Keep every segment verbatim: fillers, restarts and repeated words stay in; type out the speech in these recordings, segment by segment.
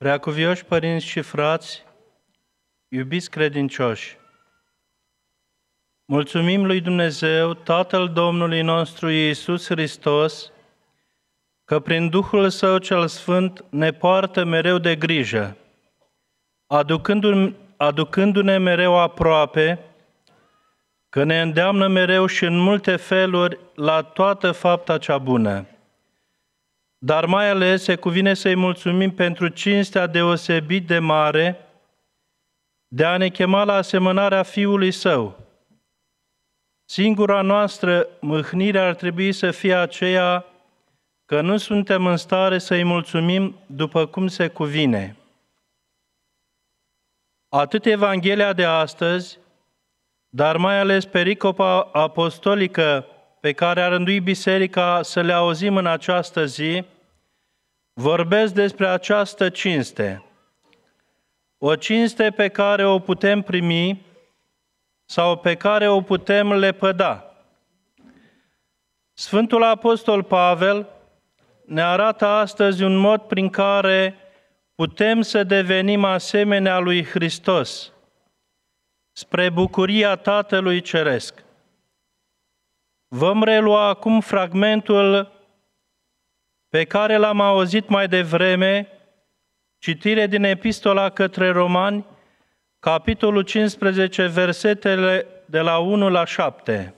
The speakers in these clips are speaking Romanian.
Preacuvioși părinți și frați, iubiți credincioși, mulțumim lui Dumnezeu, Tatăl Domnului nostru Iisus Hristos, că prin Duhul Său cel Sfânt ne poartă mereu de grijă, aducându- aducându-ne mereu aproape, că ne îndeamnă mereu și în multe feluri la toată fapta cea bună. Dar mai ales se cuvine să-i mulțumim pentru cinstea deosebit de mare de a ne chema la asemănarea Fiului Său. Singura noastră mâhnire ar trebui să fie aceea că nu suntem în stare să-i mulțumim după cum se cuvine. Atât Evanghelia de astăzi, dar mai ales pericopa apostolică pe care a rânduit Biserica să le auzim în această zi, vorbesc despre această cinste. O cinste pe care o putem primi sau pe care o putem lepăda. Sfântul Apostol Pavel ne arată astăzi un mod prin care putem să devenim asemenea lui Hristos, spre bucuria Tatălui Ceresc. Vom relua acum fragmentul pe care l-am auzit mai devreme, citire din Epistola către Romani, capitolul cincisprezece, versetele de la unu la șapte.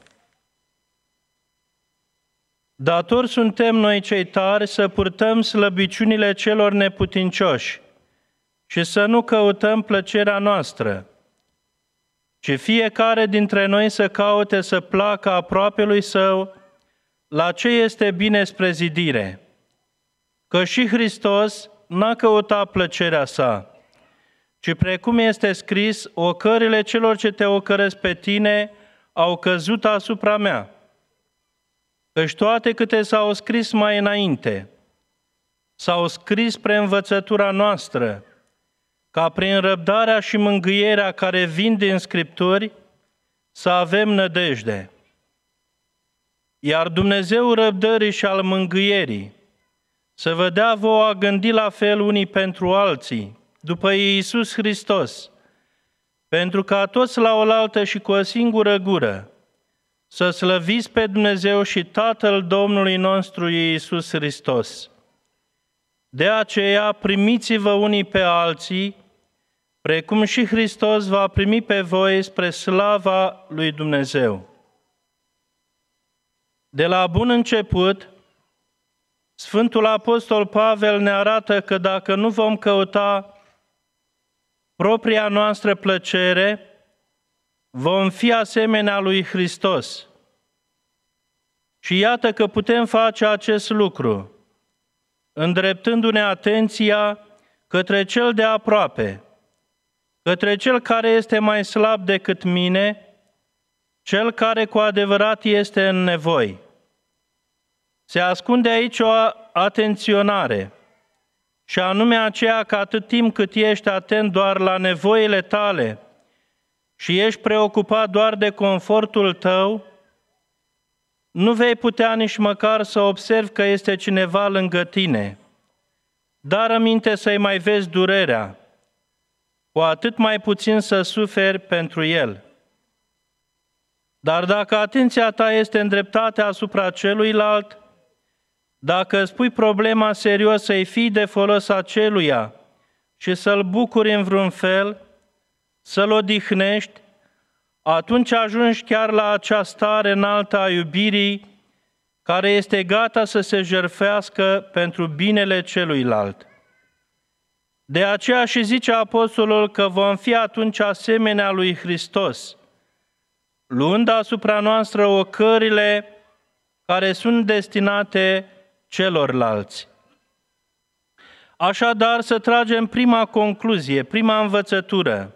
Datori suntem noi cei tari să purtăm slăbiciunile celor neputincioși și să nu căutăm plăcerea noastră, ci fiecare dintre noi să caute să placă aproapelui său la ce este bine spre zidire. Că și Hristos n-a căutat plăcerea sa, ci precum este scris, ocările celor ce te ocăresc pe tine au căzut asupra mea. Căci toate câte s-au scris mai înainte, s-au scris spre învățătura noastră, ca prin răbdarea și mângâierea care vin din Scripturi, să avem nădejde. Iar Dumnezeu răbdării și al mângâierii să vă dea vouă a gândi la fel unii pentru alții, după Iisus Hristos, pentru ca toți la oaltă și cu o singură gură să slăviți pe Dumnezeu și Tatăl Domnului nostru Iisus Hristos. De aceea primiți-vă unii pe alții, precum și Hristos va primi pe voi spre slava lui Dumnezeu. De la bun început, Sfântul Apostol Pavel ne arată că dacă nu vom căuta propria noastră plăcere, vom fi asemenea lui Hristos. Și iată că putem face acest lucru, îndreptându-ne atenția către cel de aproape, către cel care este mai slab decât mine, cel care cu adevărat este în nevoi. Se ascunde aici o atenționare, și anume aceea că atât timp cât ești atent doar la nevoile tale și ești preocupat doar de confortul tău, nu vei putea nici măcar să observi că este cineva lângă tine. Dar aminte să-i mai vezi durerea, cu atât mai puțin să suferi pentru el. Dar dacă atenția ta este îndreptată asupra celuilalt, dacă îți pui problema serios să-i fii de folos aceluia și să-l bucuri în vreun fel, să-l odihnești, atunci ajungi chiar la acea stare înaltă a iubirii care este gata să se jertfească pentru binele celuilalt. De aceea și zice apostolul că vom fi atunci asemenea lui Hristos, luând asupra noastră ocările care sunt destinate celorlalți. Așadar, să tragem prima concluzie, prima învățătură.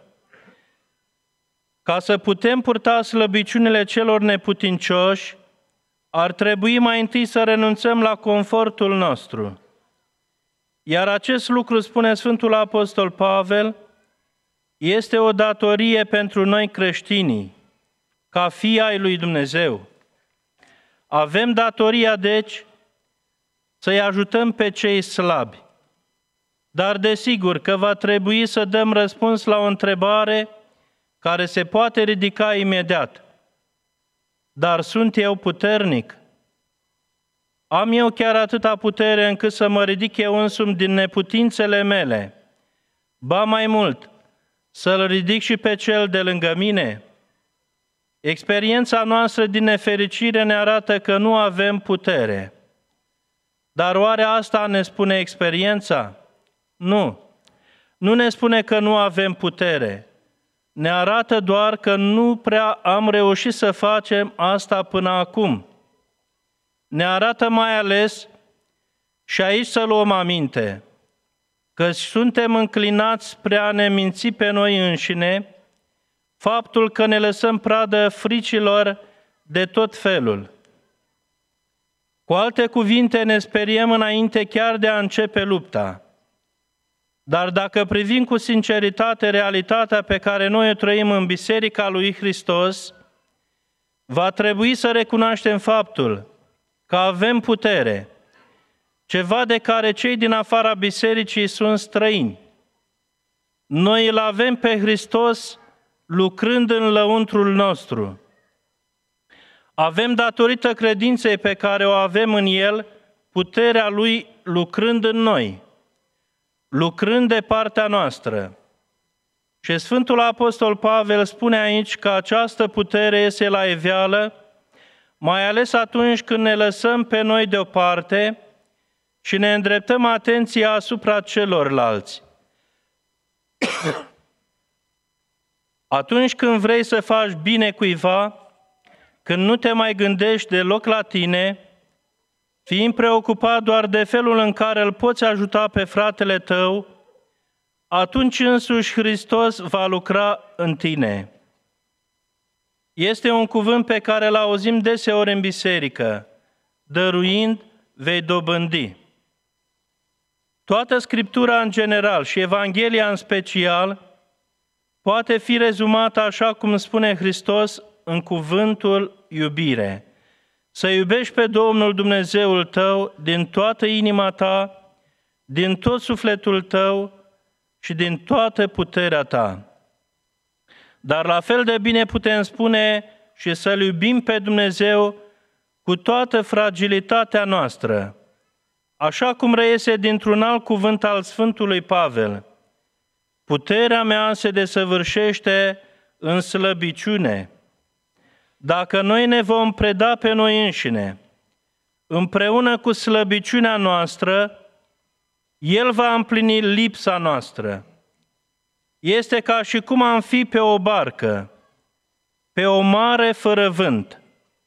Ca să putem purta slăbiciunile celor neputincioși, ar trebui mai întâi să renunțăm la confortul nostru. Iar acest lucru, spune Sfântul Apostol Pavel, este o datorie pentru noi creștinii, ca fii ai lui Dumnezeu. Avem datoria, deci, să-i ajutăm pe cei slabi. dar desigur că va trebui să dăm răspuns la o întrebare care se poate ridica imediat. Dar sunt eu puternic? Am eu chiar atâta putere încât să mă ridic eu însumi din neputințele mele? Ba mai mult, să-l ridic și pe cel de lângă mine? Experiența noastră din nefericire ne arată că nu avem putere. Dar oare asta ne spune experiența? Nu. Nu ne spune că nu avem putere. Ne arată doar că nu prea am reușit să facem asta până acum. Ne arată mai ales, și aici să luăm aminte, că suntem înclinați spre a ne minți pe noi înșine, faptul că ne lăsăm pradă fricilor de tot felul. Cu alte cuvinte, ne speriem înainte chiar de a începe lupta. Dar dacă privim cu sinceritate realitatea pe care noi o trăim în Biserica lui Hristos, va trebui să recunoaștem faptul că avem putere, ceva de care cei din afara bisericii sunt străini. Noi îl avem pe Hristos lucrând în lăuntrul nostru. Avem, datorită credinței pe care o avem în El, puterea Lui lucrând în noi, lucrând de partea noastră. Și Sfântul Apostol Pavel spune aici că această putere iese la iveală, mai ales atunci când ne lăsăm pe noi deoparte și ne îndreptăm atenția asupra celorlalți. Atunci când vrei să faci bine cuiva, când nu te mai gândești deloc la tine, fiind preocupat doar de felul în care îl poți ajuta pe fratele tău, atunci însuși Hristos va lucra în tine. Este un cuvânt pe care îl auzim deseori în biserică: dăruind, vei dobândi. Toată Scriptura în general și Evanghelia în special poate fi rezumată așa cum spune Hristos în cuvântul iubire. Să iubești pe Domnul Dumnezeul tău din toată inima ta, din tot sufletul tău și din toată puterea ta. Dar la fel de bine putem spune și să-L iubim pe Dumnezeu cu toată fragilitatea noastră, așa cum reiese dintr-un alt cuvânt al Sfântului Pavel: puterea mea se desăvârșește în slăbiciune. Dacă noi ne vom preda pe noi înșine, împreună cu slăbiciunea noastră, El va împlini lipsa noastră. Este ca și cum am fi pe o barcă, pe o mare fără vânt.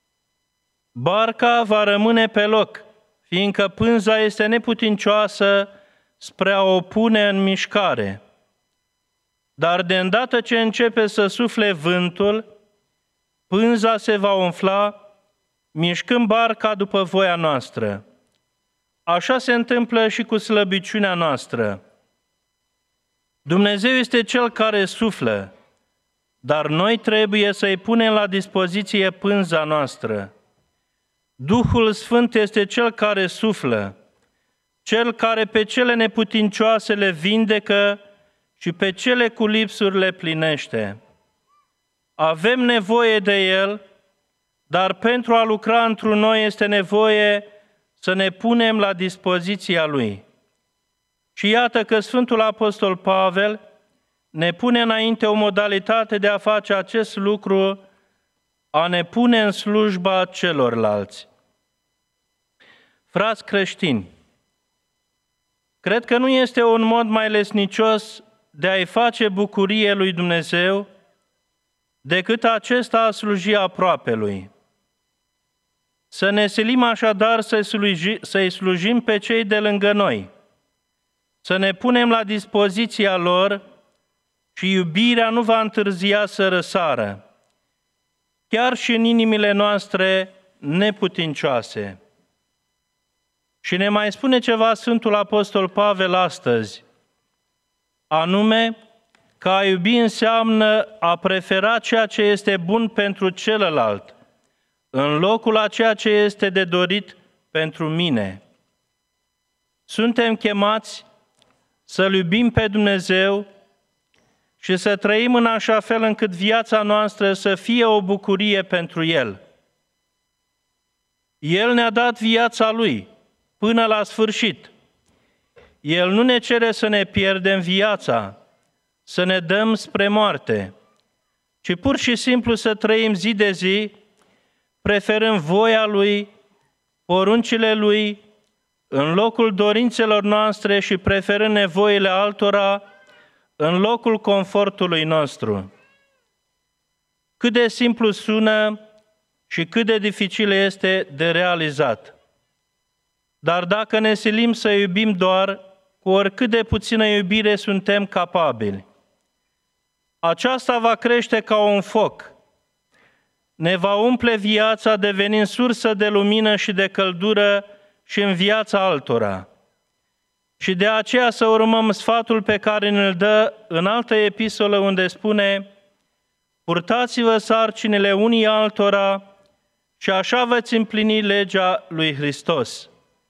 Barca va rămâne pe loc, fiindcă pânza este neputincioasă spre a o pune în mișcare. Dar de îndată ce începe să sufle vântul, pânza se va umfla, mișcând barca după voia noastră. Așa se întâmplă și cu slăbiciunea noastră. Dumnezeu este Cel care suflă, dar noi trebuie să-i punem la dispoziție pânza noastră. Duhul Sfânt este Cel care suflă, Cel care pe cele neputincioase le vindecă și pe cele cu lipsuri le plinește. Avem nevoie de El, dar pentru a lucra într-un noi este nevoie să ne punem la dispoziția Lui. Și iată că Sfântul Apostol Pavel ne pune înainte o modalitate de a face acest lucru, a ne pune în slujba celorlalți. Frați creștini, cred că nu este un mod mai lesnicios de a-i face bucurie lui Dumnezeu decât acesta a sluji aproapelui. Să ne silim așadar să-i, sluji, să-i slujim pe cei de lângă noi, să ne punem la dispoziția lor și iubirea nu va întârzia să răsară, chiar și în inimile noastre neputincioase. Și ne mai spune ceva Sfântul Apostol Pavel astăzi, anume că a iubi înseamnă a prefera ceea ce este bun pentru celălalt, în locul a ceea ce este de dorit pentru mine. Suntem chemați să-L iubim pe Dumnezeu și să trăim în așa fel încât viața noastră să fie o bucurie pentru El. El ne-a dat viața Lui până la sfârșit. El nu ne cere să ne pierdem viața, să ne dăm spre moarte, ci pur și simplu să trăim zi de zi, preferând voia Lui, poruncile Lui, în locul dorințelor noastre și preferând nevoile altora, în locul confortului nostru. Cât de simplu sună și cât de dificil este de realizat. Dar dacă ne silim să iubim doar, cu oricât de puțină iubire suntem capabili, aceasta va crește ca un foc. Ne va umple viața devenind sursă de lumină și de căldură și în viața altora. Și de aceea să urmăm sfatul pe care ne-l dă în altă epistolă unde spune: purtați-vă sarcinile unii altora și așa veți împlini legea lui Hristos.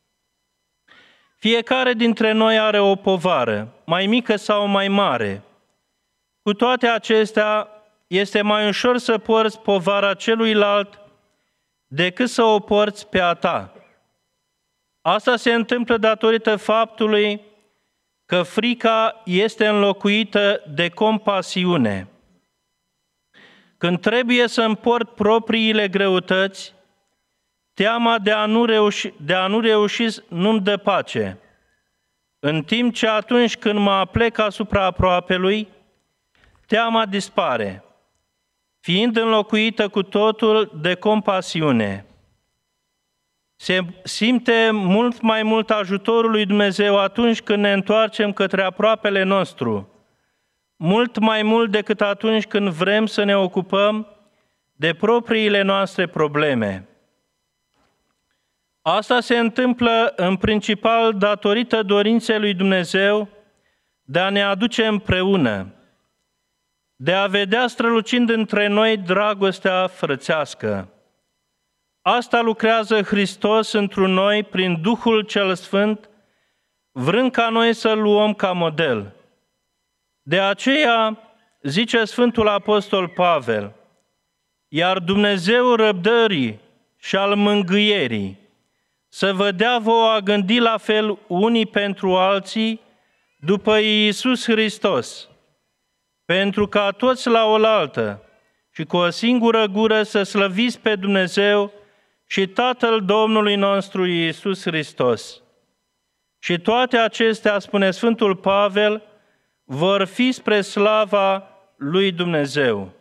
Fiecare dintre noi are o povară, mai mică sau mai mare. Cu toate acestea, este mai ușor să porți povara celuilalt decât să o porți pe a ta. Asta se întâmplă datorită faptului că frica este înlocuită de compasiune. Când trebuie să împort propriile greutăți, teama de a nu reuși, de a nu reuși nu-mi dă pace, în timp ce atunci când mă aplec asupra aproapelui, teama dispare, fiind înlocuită cu totul de compasiune. Se simte mult mai mult ajutorul lui Dumnezeu atunci când ne întoarcem către aproapele nostru, mult mai mult decât atunci când vrem să ne ocupăm de propriile noastre probleme. Asta se întâmplă în principal datorită dorinței lui Dumnezeu de a ne aduce împreună, de a vedea strălucind între noi dragostea frățească. Asta lucrează Hristos întru noi prin Duhul cel Sfânt, vrând ca noi să-L luăm ca model. De aceea, zice Sfântul Apostol Pavel, iar Dumnezeul răbdării și al mângâierii să vă dea vouă a gândi la fel unii pentru alții după Iisus Hristos, pentru ca toți la oaltă și cu o singură gură să slăviți pe Dumnezeu și Tatăl Domnului nostru Iisus Hristos. Și toate acestea, spune Sfântul Pavel, vor fi spre slava lui Dumnezeu.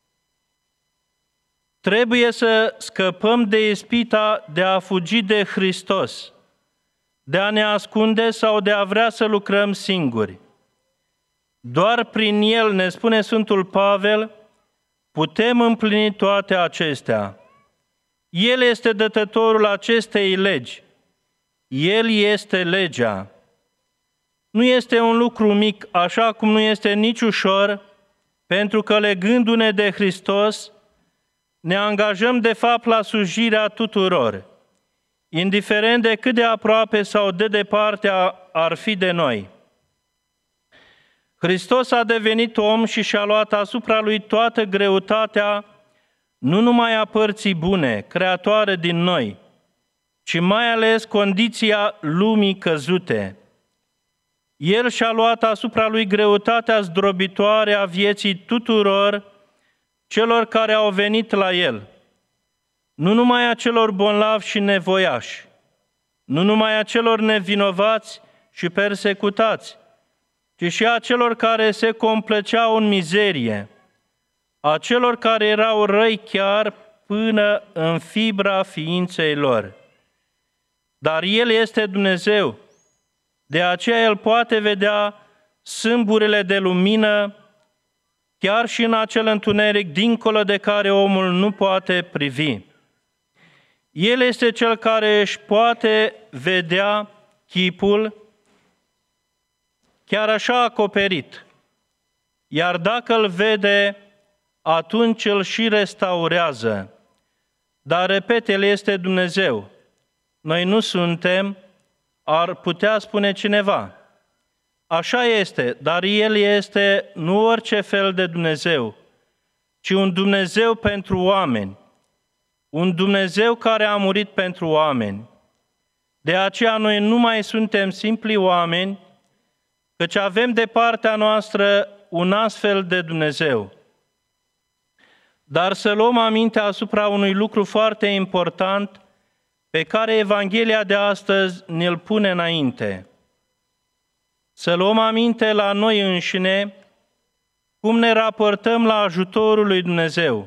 Trebuie să scăpăm de ispita de a fugi de Hristos, de a ne ascunde sau de a vrea să lucrăm singuri. Doar prin El, ne spune Sfântul Pavel, putem împlini toate acestea. El este dătătorul acestei legi. El este legea. Nu este un lucru mic, așa cum nu este nici ușor, pentru că legându-ne de Hristos, ne angajăm de fapt la slujirea tuturor, indiferent de cât de aproape sau de departe ar fi de noi. Hristos a devenit om și și-a luat asupra Lui toată greutatea, nu numai a părții bune, creatoare din noi, ci mai ales condiția lumii căzute. El și-a luat asupra Lui greutatea zdrobitoare a vieții tuturor celor care au venit la El, nu numai a celor bolnavi și nevoiași, nu numai a celor nevinovați și persecutați, ci și a celor care se complăceau în mizerie, a celor care erau răi chiar până în fibra ființei lor. Dar El este Dumnezeu, de aceea El poate vedea sâmburile de lumină, chiar și în acel întuneric dincolo de care omul nu poate privi. El este Cel care își poate vedea chipul chiar așa acoperit, iar dacă îl vede, atunci îl și restaurează. Dar, repet, El este Dumnezeu. Noi nu suntem, ar putea spune cineva. Așa este, dar El este nu orice fel de Dumnezeu, ci un Dumnezeu pentru oameni, un Dumnezeu care a murit pentru oameni. De aceea noi nu mai suntem simpli oameni, căci avem de partea noastră un astfel de Dumnezeu. Dar să luăm aminte asupra unui lucru foarte important pe care Evanghelia de astăzi ne-l pune înainte. Să luăm aminte la noi înșine cum ne raportăm la ajutorul lui Dumnezeu,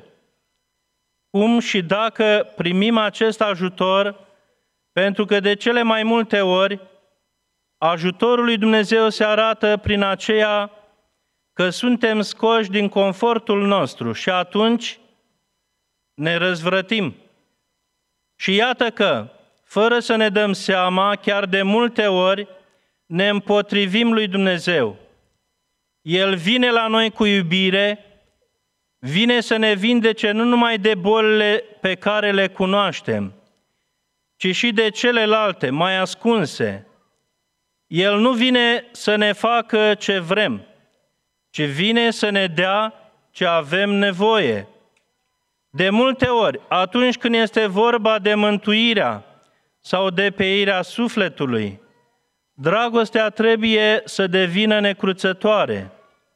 cum și dacă primim acest ajutor, pentru că de cele mai multe ori ajutorul lui Dumnezeu se arată prin aceea că suntem scoși din confortul nostru și atunci ne răzvrătim. Și iată că, fără să ne dăm seama, chiar de multe ori ne împotrivim lui Dumnezeu. El vine la noi cu iubire, vine să ne vindece nu numai de bolile pe care le cunoaștem, ci și de celelalte, mai ascunse. El nu vine să ne facă ce vrem, ci vine să ne dea ce avem nevoie. De multe ori, atunci când este vorba de mântuirea sau de peirea sufletului, dragostea trebuie să devină necruțătoare.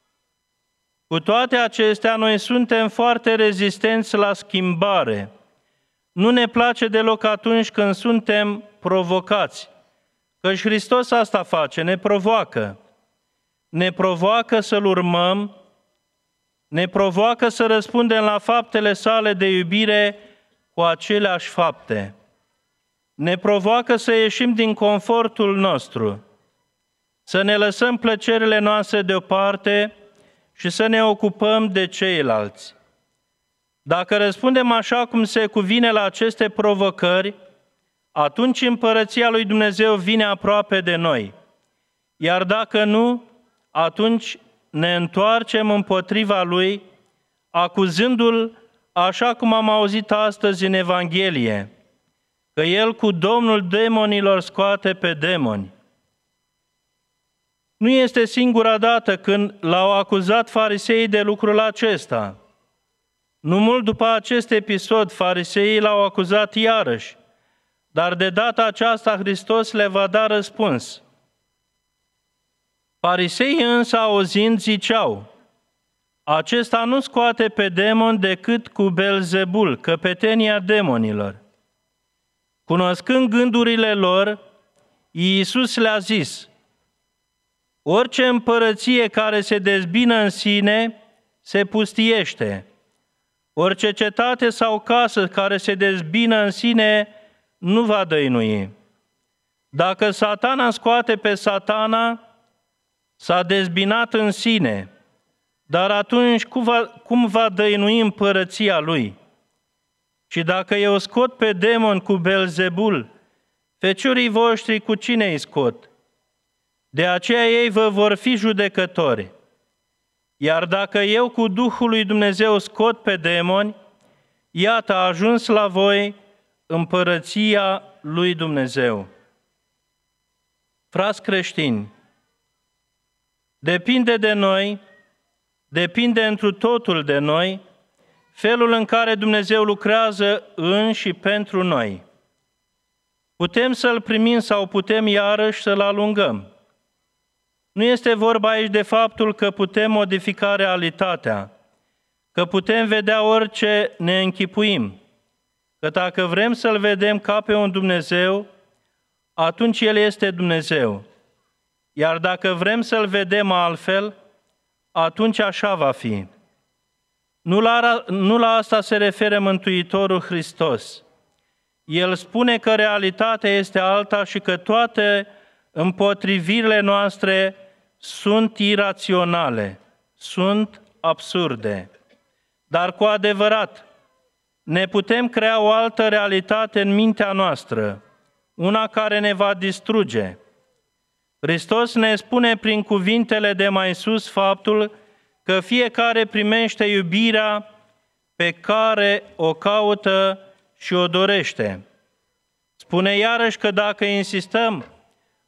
Cu toate acestea, noi suntem foarte rezistenți la schimbare. Nu ne place deloc atunci când suntem provocați, căci Hristos asta face, ne provoacă. Ne provoacă să-L urmăm, ne provoacă să răspundem la faptele sale de iubire cu aceleași fapte. Ne provoacă să ieșim din confortul nostru, să ne lăsăm plăcerile noastre deoparte și să ne ocupăm de ceilalți. Dacă răspundem așa cum se cuvine la aceste provocări, atunci împărăția lui Dumnezeu vine aproape de noi. Iar dacă nu, atunci ne întoarcem împotriva Lui, acuzându-L, așa cum am auzit astăzi în Evanghelie, că El cu Domnul demonilor scoate pe demoni. Nu este singura dată când l-au acuzat fariseii de lucrul acesta. Nu mult după acest episod, fariseii l-au acuzat iarăși, dar de data aceasta Hristos le va da răspuns. Fariseii însă, auzind, ziceau: acesta nu scoate pe demon decât cu Belzebul, căpetenia demonilor. Cunoscând gândurile lor, Iisus le-a zis: orice împărăție care se dezbină în sine se pustiește. Orice cetate sau casă care se dezbină în sine nu va dăinui. Dacă Satana scoate pe Satana, s-a dezbinat în sine, dar atunci cum va, cum va dăinui împărăția lui? Și dacă eu scot pe demon cu Belzebul, feciorii voștri cu cine îi scot? De aceea ei vă vor fi judecători. Iar dacă eu cu Duhul lui Dumnezeu scot pe demoni, iată a ajuns la voi împărăția lui Dumnezeu. Frați creștini, depinde de noi, depinde întru totul de noi, felul în care Dumnezeu lucrează în și pentru noi. Putem să-L primim sau putem iarăși să-L alungăm. Nu este vorba aici de faptul că putem modifica realitatea, că putem vedea orice ne închipuim, că dacă vrem să-L vedem ca pe un Dumnezeu, atunci El este Dumnezeu. Iar dacă vrem să-L vedem altfel, atunci așa va fi. Nu la, nu la asta se referă Mântuitorul Hristos. El spune că realitatea este alta și că toate împotrivirile noastre sunt iraționale, sunt absurde. Dar cu adevărat, ne putem crea o altă realitate în mintea noastră, una care ne va distruge. Hristos ne spune prin cuvintele de mai sus faptul că fiecare primește iubirea pe care o caută și o dorește. Spune iarăși că dacă insistăm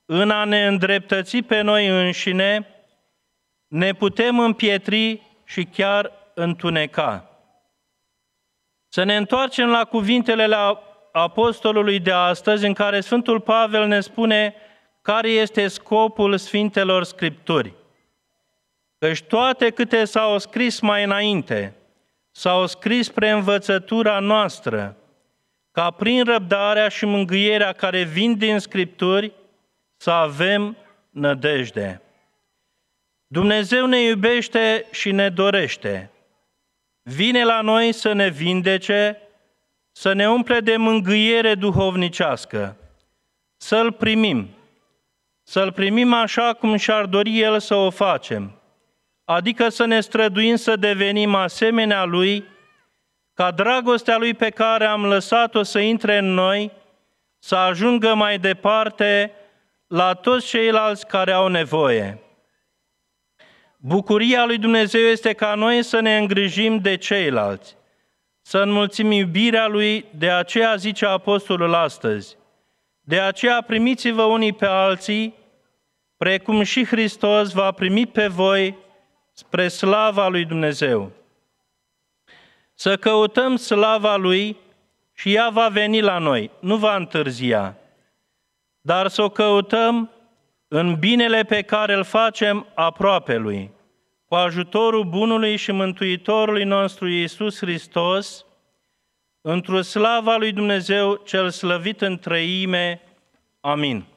în a ne îndreptăți pe noi înșine, ne putem împietri și chiar întuneca. Să ne întoarcem la cuvintele la apostolului de astăzi, în care Sfântul Pavel ne spune care este scopul Sfintelor Scripturi. Căci toate câte s-au scris mai înainte, s-au scris spre învățătura noastră, ca prin răbdarea și mângâierea care vin din Scripturi să avem nădejde. Dumnezeu ne iubește și ne dorește. Vine la noi să ne vindece, să ne umple de mângâiere duhovnicească, să-L primim, să-L primim așa cum și-ar dori El să o facem, adică să ne străduim să devenim asemenea Lui, ca dragostea Lui pe care am lăsat-o să intre în noi, să ajungă mai departe la toți ceilalți care au nevoie. Bucuria lui Dumnezeu este ca noi să ne îngrijim de ceilalți, să înmulțim iubirea Lui, de aceea zice Apostolul astăzi, de aceea primiți-vă unii pe alții, precum și Hristos v-a primit pe voi spre slava lui Dumnezeu. Să căutăm slava Lui și ea va veni la noi, nu va întârzia, dar să o căutăm în binele pe care îl facem aproape Lui, cu ajutorul Bunului și Mântuitorului nostru Iisus Hristos, într-o slava lui Dumnezeu cel slăvit în trăime. Amin.